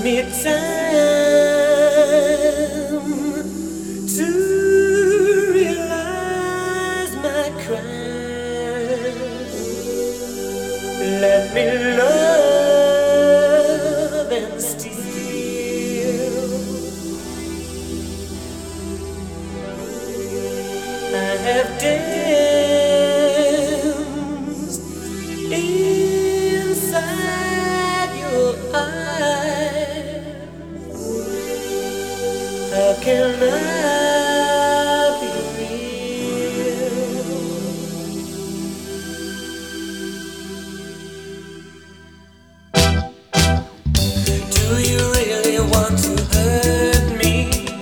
me time to realize my crime. Let me love and steal. I have danced inside your eyes. How can I be real? Do you really want to hurt me?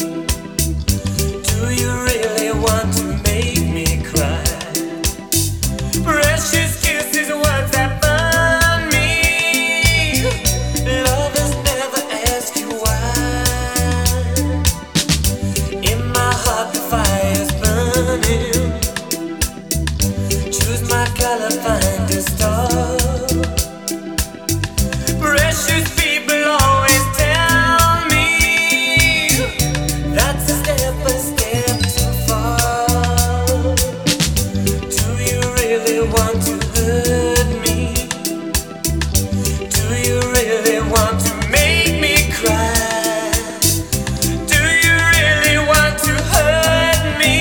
Do you really want to make me cry? Precious kisses, words that burn me. Lovers never ask you why. In my heart the fire's burning. Choose my color, find a star. Precious people always tell me that's a step too far. Do you really want to hurt me? Do you really want to make me cry? Do you really want to hurt me?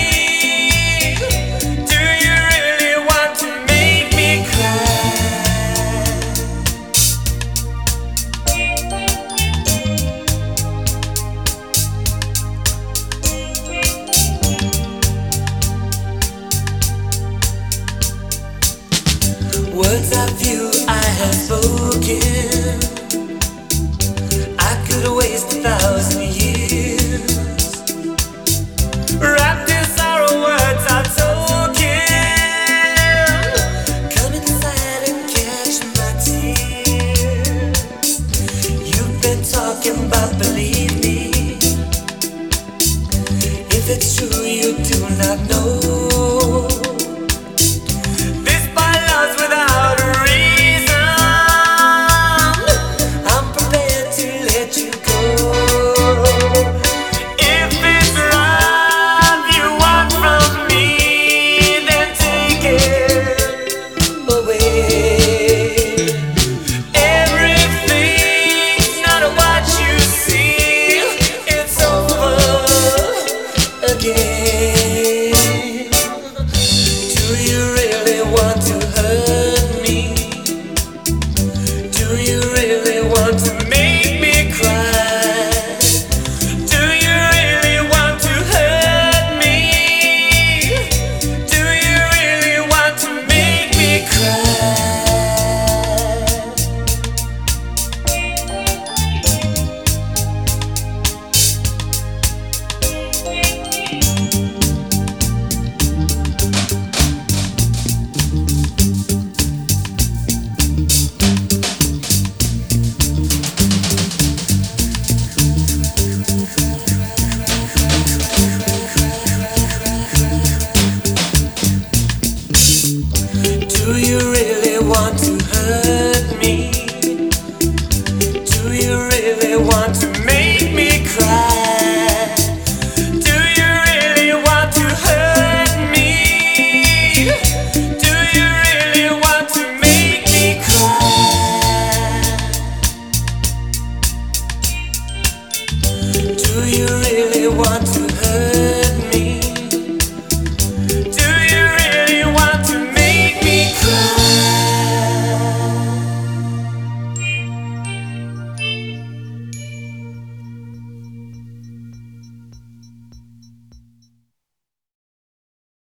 Do you really want to make me cry? Words of you I have spoken, I could waste 1,000 years. Wrapped in sorrow, words are token. Come inside and catch my tears. You've been talking about belief.